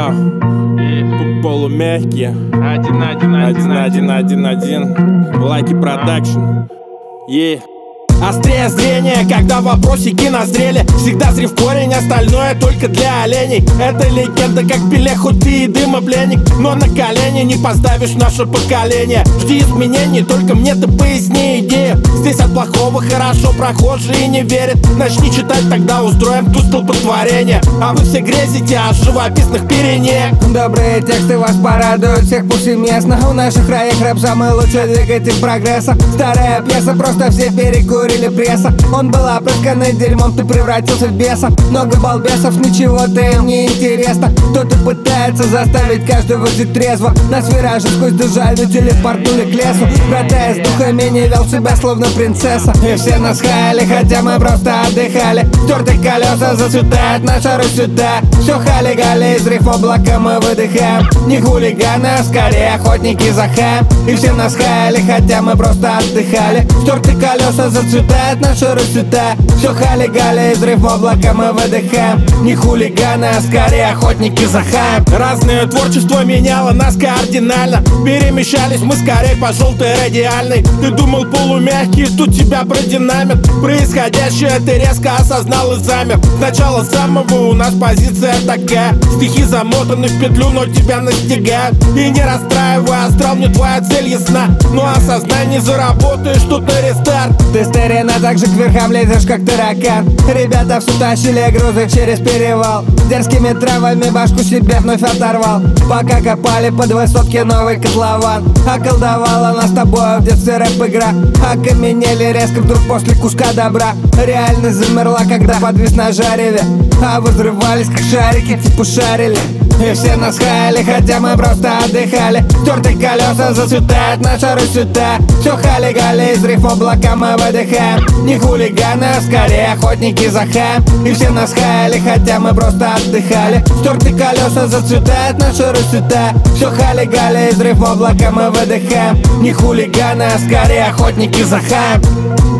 Йоу, полумягкие. 1-1-1-1. Лайки продакшн. Острее зрение, когда вопросики назрели. Всегда зри в корень, остальное только для оленей. Это легенда, как Пеле, хоть ты и дымопленник, но на колени не поставишь наше поколение. Жди изменений, только мне ты поясни идею. Здесь от плохого хорошо прохожие не верят. Начни читать, тогда устроим тут столпотворение. А вы все грезите о живописных Пиренеях. Добрые тексты вас порадуют всех повсеместно. В наших краях рэп самый лучший двигатель прогресса. Старая пьеса, просто все перекурили пресса. Он был опрысканный дерьмом, ты превратился в беса. Много балбесов, ничего-то им не интересно. Кто-то пытается заставить каждого жить трезво. Нас виражи сквозь дежавю телепортнули к лесу. Братая с духами не вел себя словно принцесса. И все нас хаяли, хотя мы просто отдыхали. Тёртые колеса зацветает наша сюда. Все хали-гали, из риф облака мы выдыхаем. Не хулиганы, а скорее охотники за хаем. И все нас хаяли, хотя мы просто отдыхали. Тёртые колеса зацветает наша сюда. Все хали-гали, из риф облака мы выдыхаем. Не хулиганы, а скорее охотники за хаем. Разное творчество меняло нас кардинально. Перемещались мы скорее по желтой радиальной. Ты думал полумягкий, тут тебя продинамит. Происходящее ты резко осознал и замер. Сначала самого у нас позиция такая. Стихи замотаны в петлю, но тебя настигают. И не расстраивай, астрал, мне твоя цель ясна. Но осознай, не заработаешь, тут и рестарт. Ты старина, так же к верхам лезешь, как таракан. Ребята все тащили грузы через перевал. Дерзкими травами башку себе вновь оторвал. Пока копали под высотки новый котлован. Околдовала нас с тобой в детстве рэп-игра. Окаменели резко вдруг после куска добра. Реальность замерла, когда подвис на жареве. А вы взрывались, как шарики, типа шарили. И все нас хаяли, хотя мы просто отдыхали. Тёртые колеса зацветает наша сюда. Все хали-гали, из риф облака мы выдыхаем. Не хулиганы, а скорее охотники за хаем. И все нас хаяли, хотя мы просто отдыхали. Тёртые колеса зацветает наша сюда. Все хали-гали, из риф облака мы выдыхаем. Не хулиганы, а скорее охотники за хаем.